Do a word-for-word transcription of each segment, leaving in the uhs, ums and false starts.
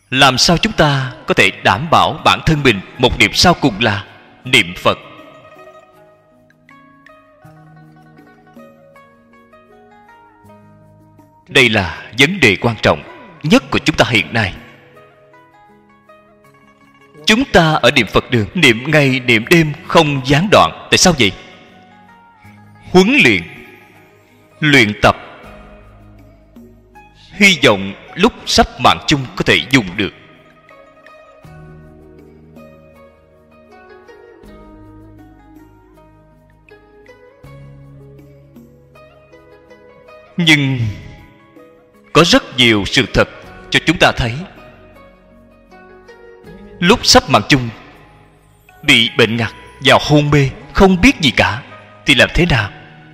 Làm sao chúng ta có thể đảm bảo bản thân mình một niệm sau cùng là niệm Phật? Đây là vấn đề quan trọng nhất của chúng ta hiện nay. Chúng ta ở niệm Phật đường niệm ngày niệm đêm không gián đoạn. Tại sao vậy? Huấn luyện, luyện tập, hy vọng lúc sắp mạng chung có thể dùng được. Nhưng có rất nhiều sự thật cho chúng ta thấy lúc sắp mạng chung bị bệnh ngặt, vào hôn mê, không biết gì cả, thì làm thế nào?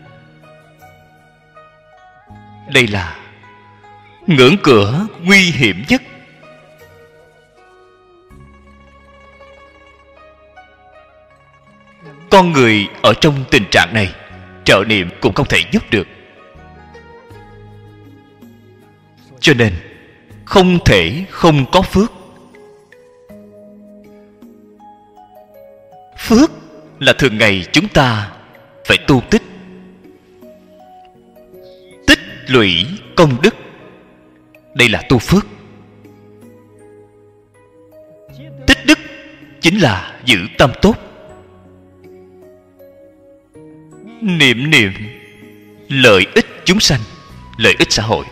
Đây là ngưỡng cửa nguy hiểm nhất. Con người ở trong tình trạng này, trợ niệm cũng không thể giúp được. Cho nên không thể không có phước. Phước là thường ngày chúng ta phải tu tích, tích lũy công đức. Đây là tu phước. Tích đức chính là giữ tâm tốt. Niệm niệm lợi ích chúng sanh, lợi ích xã hội.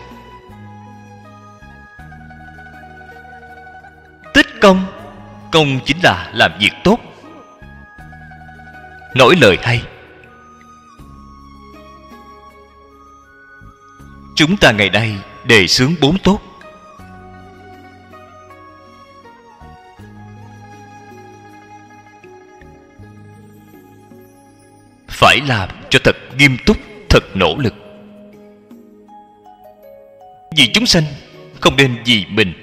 Tích công, công chính là làm việc tốt, nói lời hay. Chúng ta ngày nay đề xướng bốn tốt. Phải làm cho thật nghiêm túc, thật nỗ lực. Vì chúng sanh, không nên vì mình.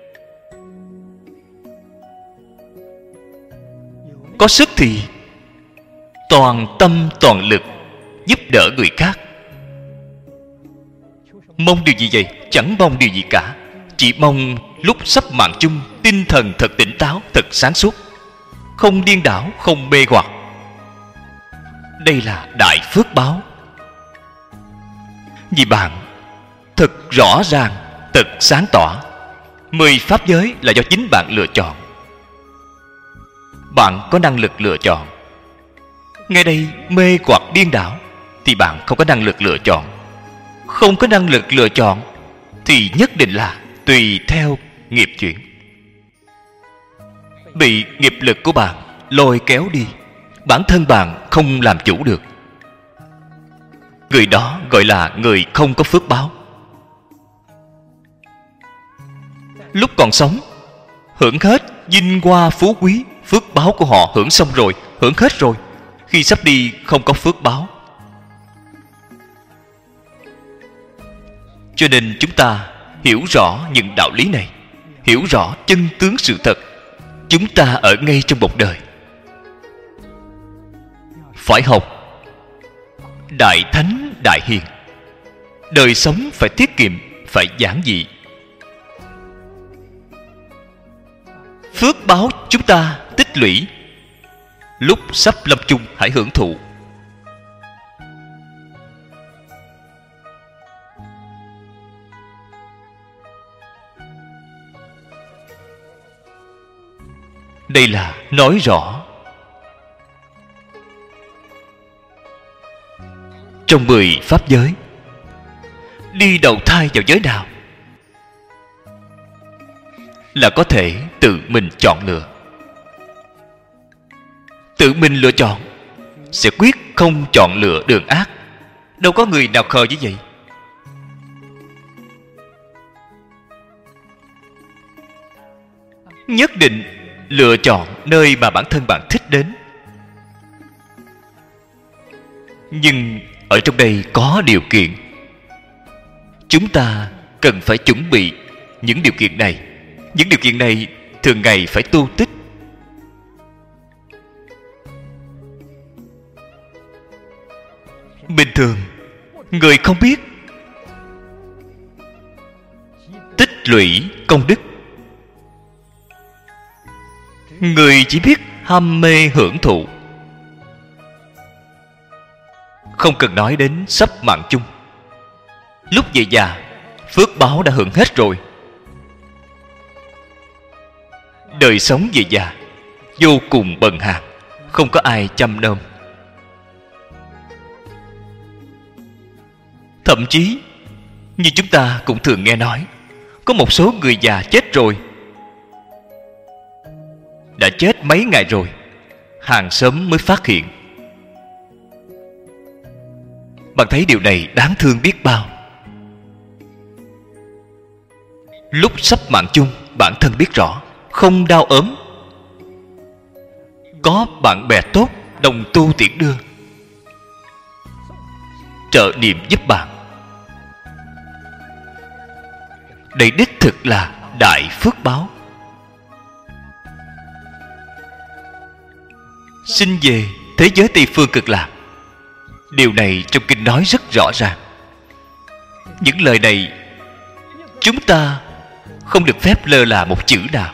Có sức thì toàn tâm toàn lực giúp đỡ người khác. Mong điều gì vậy? Chẳng mong điều gì cả. Chỉ mong lúc sắp mạng chung, tinh thần thật tỉnh táo, thật sáng suốt, không điên đảo, không mê hoặc. Đây là đại phước báo. Vì bạn thật rõ ràng, thật sáng tỏ. Mười pháp giới là do chính bạn lựa chọn. Bạn có năng lực lựa chọn. Ngay đây mê hoặc điên đảo thì bạn không có năng lực lựa chọn. Không có năng lực lựa chọn thì nhất định là tùy theo nghiệp chuyển, bị nghiệp lực của bạn lôi kéo đi. Bản thân bạn không làm chủ được. Người đó gọi là người không có phước báo. Lúc còn sống hưởng hết vinh hoa phú quý, phước báo của họ hưởng xong rồi, hưởng hết rồi. Khi sắp đi không có phước báo. Cho nên chúng ta hiểu rõ những đạo lý này, hiểu rõ chân tướng sự thật. Chúng ta ở ngay trong một đời, phải học đại thánh đại hiền. Đời sống phải tiết kiệm, phải giản dị. Phước báo chúng ta tích lũy, lúc sắp lâm chung hãy hưởng thụ. Đây là nói rõ trong mười pháp giới. Đi đầu thai vào giới nào là có thể tự mình chọn lựa. Tự mình lựa chọn sẽ quyết không chọn lựa đường ác. Đâu có người nào khờ như vậy. Nhất định lựa chọn nơi mà bản thân bạn thích đến. Nhưng ở trong đây có điều kiện. Chúng ta cần phải chuẩn bị những điều kiện này. Những điều kiện này thường ngày phải tu tích. Bình thường người không biết tích lũy công đức, người chỉ biết ham mê hưởng thụ. Không cần nói đến sắp mạng chung. Lúc về già, phước báo đã hưởng hết rồi. Đời sống về già vô cùng bần hàn, không có ai chăm nom. Thậm chí như chúng ta cũng thường nghe nói, có một số người già chết rồi, đã chết mấy ngày rồi, hàng xóm mới phát hiện. Bạn thấy điều này đáng thương biết bao. Lúc sắp mạng chung, bản thân biết rõ không đau ốm, có bạn bè tốt đồng tu tiễn đưa, trợ niệm giúp bạn. Đây đích thực là đại phước báo. Xin về thế giới Tây Phương Cực Lạc, điều này trong kinh nói rất rõ ràng. Những lời này chúng ta không được phép lơ là một chữ nào.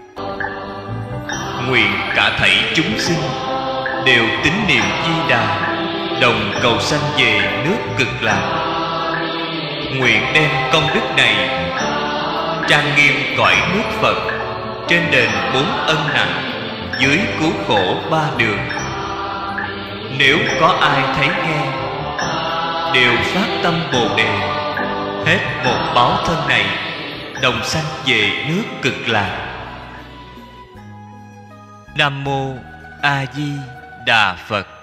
Nguyện cả thảy chúng sinh đều tín niệm Di Đà, đồng cầu sanh về nước Cực Lạc. Nguyện đem công đức này trang nghiêm cõi nước Phật, trên đền bốn ân nặng, dưới cứu khổ ba đường. Nếu có ai thấy nghe, đều phát tâm Bồ Đề, hết một báo thân này, đồng sanh về nước Cực Lạc. Nam Mô A Di Đà Phật.